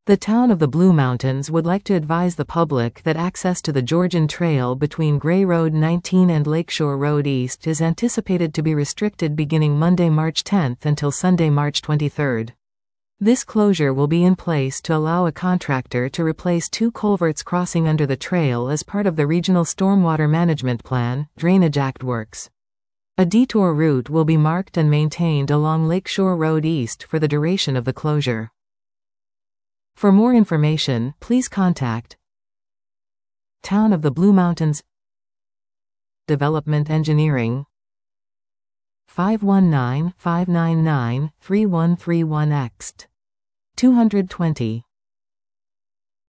The town of the Blue Mountains would like to advise the public that access to the Georgian Trail between Gray Road 19 and Lakeshore Road East is anticipated to be restricted beginning Monday, March 10 until Sunday, March 23. This closure will be in place to allow a contractor to replace 2 culverts crossing under the trail as part of the Regional Stormwater Management Plan, Drainage Act works. A detour route will be marked and maintained along Lakeshore Road East for the duration of the closure. For more information, please contact Town of the Blue Mountains Development Engineering 519-599-3131 Ext. 220.